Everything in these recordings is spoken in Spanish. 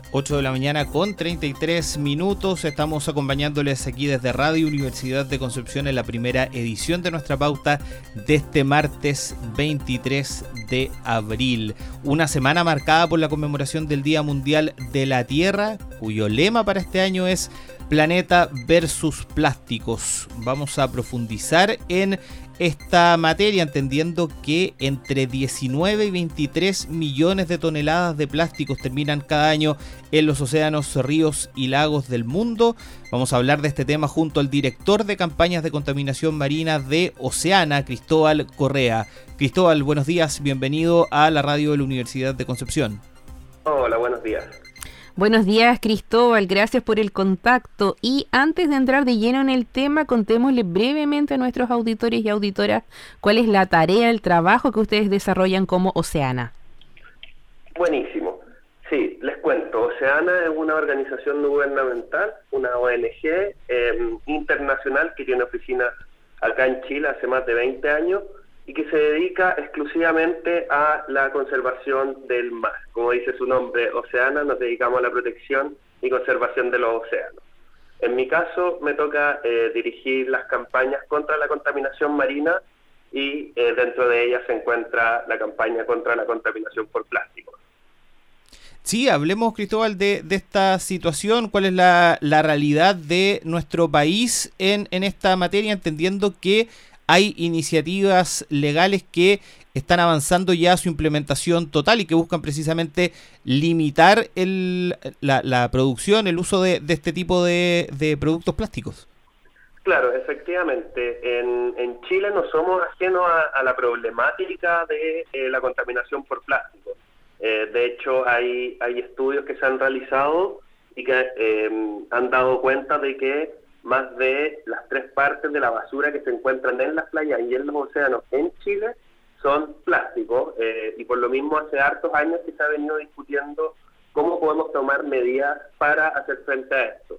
8 de la mañana con 33 minutos. Estamos acompañándoles aquí desde Radio Universidad de Concepción en la primera edición de nuestra pauta de este martes 23 de abril. Una semana marcada por la conmemoración del Día Mundial de la Tierra, cuyo lema para este año es Planeta versus Plásticos. Vamos a profundizar en esta materia, entendiendo que entre 19 y 23 millones de toneladas de plásticos terminan cada año en los océanos, ríos y lagos del mundo. Vamos a hablar de este tema junto al director de campañas de contaminación marina de Oceana, Cristóbal Correa. Cristóbal, buenos días, bienvenido a la radio de la Universidad de Concepción. Hola, buenos días. Buenos días, Cristóbal, gracias por el contacto. Y antes de entrar de lleno en el tema, contémosle brevemente a nuestros auditores y auditoras cuál es la tarea, el trabajo que ustedes desarrollan como Oceana. Buenísimo. Sí, les cuento. Oceana es una organización no gubernamental, una ONG internacional que tiene oficinas acá en Chile hace más de 20 años y que se dedica exclusivamente a la conservación del mar. Como dice su nombre, Oceana, nos dedicamos a la protección y conservación de los océanos. En mi caso, me toca dirigir las campañas contra la contaminación marina y dentro de ellas se encuentra la campaña contra la contaminación por plástico. Sí, hablemos, Cristóbal, de esta situación. ¿Cuál es la realidad de nuestro país en esta materia, entendiendo que hay iniciativas legales que están avanzando ya a su implementación total y que buscan precisamente limitar la producción, el uso de este tipo de productos plásticos? Claro, efectivamente. En Chile no somos ajenos a la problemática de la contaminación por plástico. De hecho, hay estudios que se han realizado y que han dado cuenta de que más de las 3 partes de la basura que se encuentran en las playas y en los océanos en Chile son plásticos, y por lo mismo hace hartos años que se ha venido discutiendo cómo podemos tomar medidas para hacer frente a esto.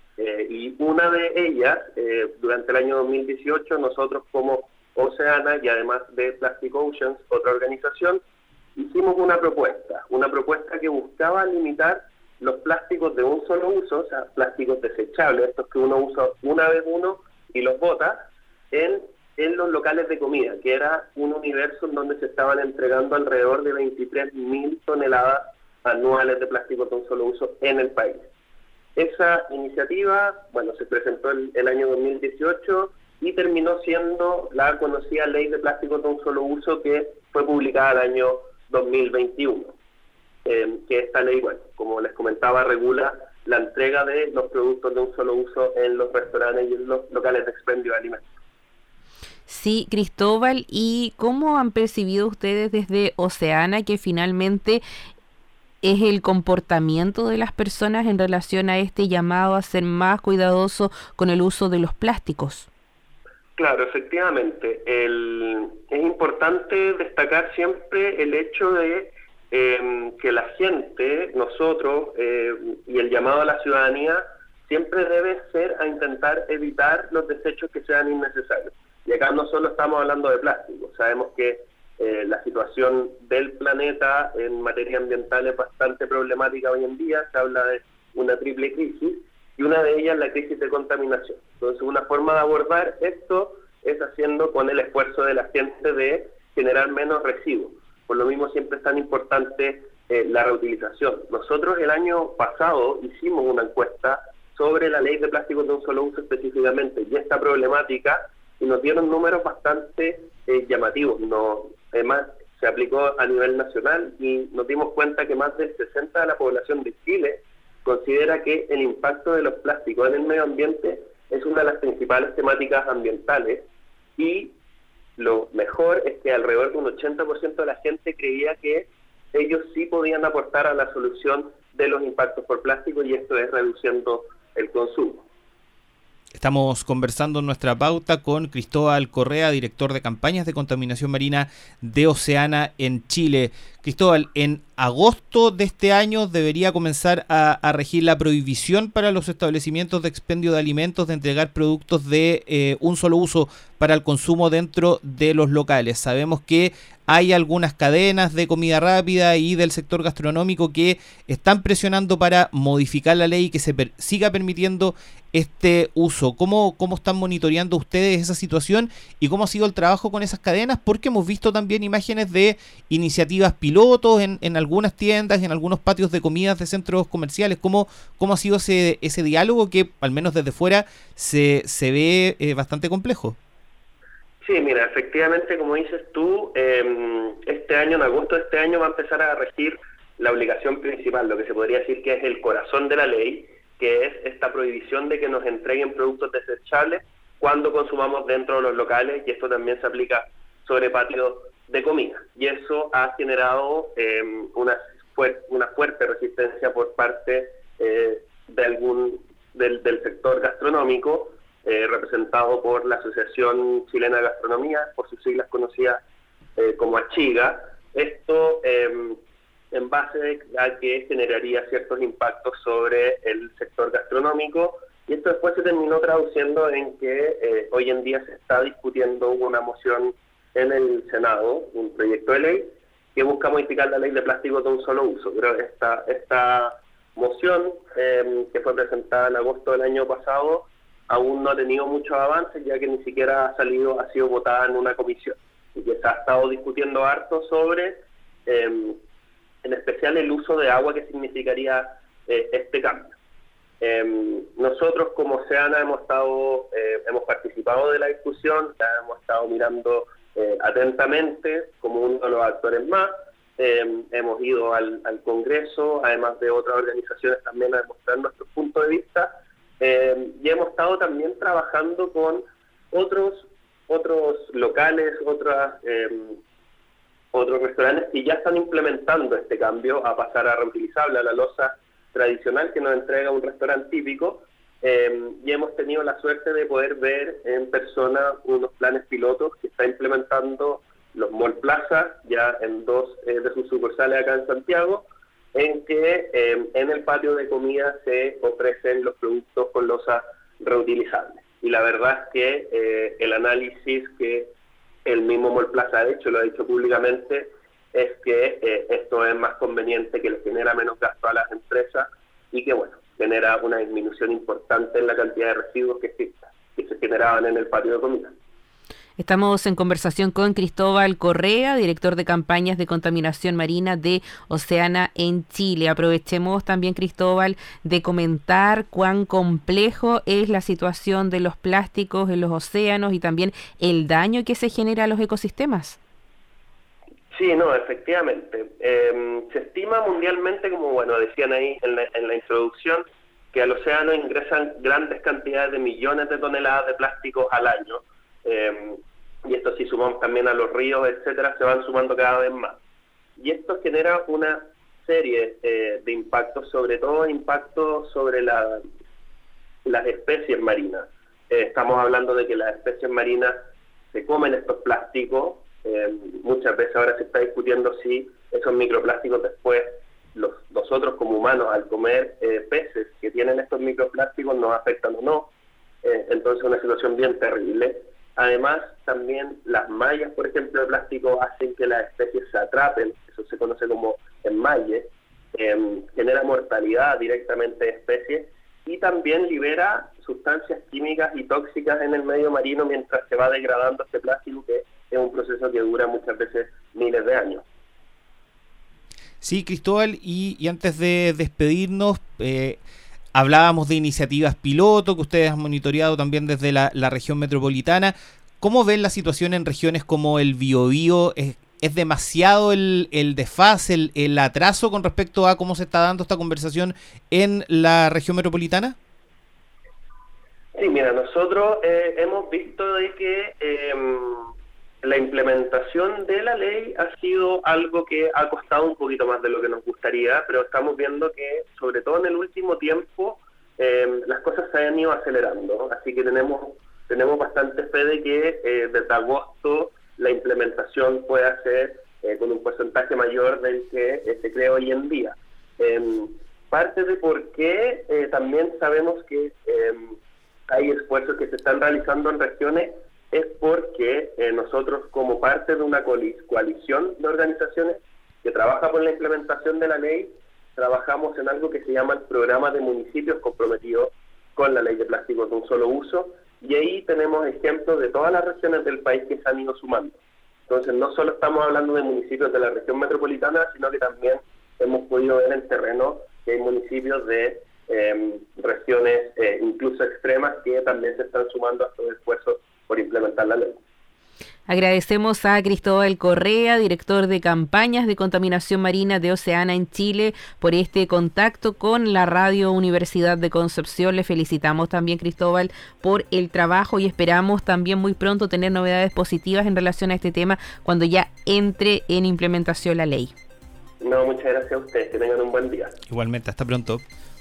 Y una de ellas, durante el año 2018, nosotros como Oceana y además de Plastic Oceans, otra organización, hicimos una propuesta que buscaba limitar los plásticos de un solo uso, o sea, plásticos desechables, estos que uno usa una vez y los bota, en los locales de comida, que era un universo en donde se estaban entregando alrededor de 23.000 toneladas anuales de plásticos de un solo uso en el país. Esa iniciativa, se presentó el año 2018 y terminó siendo la conocida Ley de Plásticos de un Solo Uso, que fue publicada el año 2021. Que esta ley, como les comentaba, regula la entrega de los productos de un solo uso en los restaurantes y en los locales de expendio de alimentos. Sí, Cristóbal, ¿y cómo han percibido ustedes desde Oceana que finalmente es el comportamiento de las personas en relación a este llamado a ser más cuidadoso con el uso de los plásticos? Claro, efectivamente. Es importante destacar siempre el hecho de que la gente, nosotros, y el llamado a la ciudadanía siempre debe ser a intentar evitar los desechos que sean innecesarios. Y acá no solo estamos hablando de plástico, sabemos que la situación del planeta en materia ambiental es bastante problemática hoy en día, se habla de una triple crisis, y una de ellas la crisis de contaminación. Entonces, una forma de abordar esto es haciendo con el esfuerzo de la gente de generar menos residuos. Por lo mismo siempre es tan importante la reutilización. Nosotros el año pasado hicimos una encuesta sobre la ley de plásticos de un solo uso específicamente y esta problemática, y nos dieron números bastante llamativos. Además, se aplicó a nivel nacional y nos dimos cuenta que más del 60% de la población de Chile considera que el impacto de los plásticos en el medio ambiente es una de las principales temáticas ambientales, y lo mejor es que alrededor de un 80% de la gente creía que ellos sí podían aportar a la solución de los impactos por plástico, y esto es reduciendo el consumo. Estamos conversando en nuestra pauta con Cristóbal Correa, director de campañas de contaminación marina de Oceana en Chile. Cristóbal, en agosto de este año debería comenzar a regir la prohibición para los establecimientos de expendio de alimentos de entregar productos de un solo uso para el consumo dentro de los locales. Sabemos que hay algunas cadenas de comida rápida y del sector gastronómico que están presionando para modificar la ley y que se siga permitiendo este uso. ¿Cómo están monitoreando ustedes esa situación y cómo ha sido el trabajo con esas cadenas? Porque hemos visto también imágenes de iniciativas pilotos en algunas tiendas, en algunos patios de comidas de centros comerciales. ¿Cómo ha sido ese diálogo que, al menos desde fuera, se ve bastante complejo? Sí, mira, efectivamente, como dices tú, este año, en agosto de este año, va a empezar a regir la obligación principal, lo que se podría decir que es el corazón de la ley, que es esta prohibición de que nos entreguen productos desechables cuando consumamos dentro de los locales, y esto también se aplica sobre patios de comida. Y eso ha generado una fuerte resistencia por parte del sector gastronómico, representado por la Asociación Chilena de Gastronomía, por sus siglas conocidas como ACHIGA. Esto en base a que generaría ciertos impactos sobre el sector gastronómico, y esto después se terminó traduciendo en que hoy en día se está discutiendo una moción en el Senado, un proyecto de ley que busca modificar la ley de plásticos de un solo uso. Pero esta moción, que fue presentada en agosto del año pasado, aún no ha tenido muchos avances, ya que ni siquiera ha sido votada en una comisión, y que se ha estado discutiendo harto sobre, en especial, el uso de agua que significaría este cambio. Nosotros como Oceana hemos participado de la discusión, la hemos estado mirando atentamente como uno de los actores más. Hemos ido al Congreso, además de otras organizaciones, también a demostrar nuestro punto de vista. Y hemos estado también trabajando con otros locales, otros restaurantes que ya están implementando este cambio a pasar a reutilizable, a la loza tradicional que nos entrega un restaurante típico, y hemos tenido la suerte de poder ver en persona unos planes pilotos que está implementando los Mall Plaza, ya en 2 de sus sucursales acá en Santiago, en que en el patio de comida se ofrecen los productos con loza reutilizables. Y la verdad es que el análisis que el mismo Mall Plaza ha hecho, lo ha dicho públicamente, es que esto es más conveniente, que les genera menos gasto a las empresas y que, bueno, genera una disminución importante en la cantidad de residuos que se generaban en el patio de comida. Estamos en conversación con Cristóbal Correa, director de campañas de contaminación marina de Oceana en Chile. Aprovechemos también, Cristóbal, de comentar cuán complejo es la situación de los plásticos en los océanos y también el daño que se genera a los ecosistemas. Sí, no, efectivamente. Se estima mundialmente, como bueno decían ahí en la introducción, que al océano ingresan grandes cantidades de millones de toneladas de plásticos al año. Y esto, si sumamos también a los ríos, etcétera, se van sumando cada vez más. Y esto genera una serie de impactos, sobre todo impactos sobre las especies marinas. Estamos hablando de que las especies marinas se comen estos plásticos. Muchas veces ahora se está discutiendo si esos microplásticos después nosotros como humanos, al comer peces que tienen estos microplásticos, nos afectan o no. Entonces, una situación bien terrible. Además, también las mallas, por ejemplo, de plástico hacen que las especies se atrapen, eso se conoce como enmalle, genera mortalidad directamente de especies y también libera sustancias químicas y tóxicas en el medio marino mientras se va degradando este plástico, que es un proceso que dura muchas veces miles de años. Sí, Cristóbal, y antes de despedirnos, hablábamos de iniciativas piloto que ustedes han monitoreado también desde la región metropolitana. ¿Cómo ven la situación en regiones como el Biobío? ¿Es demasiado el desfase, el atraso con respecto a cómo se está dando esta conversación en la región metropolitana? Sí, mira, nosotros hemos visto de que la implementación de la ley ha sido algo que ha costado un poquito más de lo que nos gustaría, pero estamos viendo que, sobre todo en el último tiempo, las cosas se han ido acelerando, así que tenemos bastante fe de que desde agosto la implementación pueda ser con un porcentaje mayor del que se cree hoy en día. Parte de por qué también sabemos que hay esfuerzos que se están realizando en regiones es porque nosotros, como parte de una coalición de organizaciones que trabaja por la implementación de la ley, trabajamos en algo que se llama el Programa de Municipios Comprometidos con la Ley de Plásticos de un Solo Uso, y ahí tenemos ejemplos de todas las regiones del país que se han ido sumando. Entonces, no solo estamos hablando de municipios de la región metropolitana, sino que también hemos podido ver en terreno que hay municipios de regiones incluso extremas que también se están sumando a estos esfuerzos por implementar la ley. Agradecemos a Cristóbal Correa, director de campañas de contaminación marina de Oceana en Chile, por este contacto con la Radio Universidad de Concepción. Le felicitamos también, Cristóbal, por el trabajo y esperamos también muy pronto tener novedades positivas en relación a este tema cuando ya entre en implementación la ley. No, muchas gracias a ustedes, que tengan un buen día. Igualmente, hasta pronto.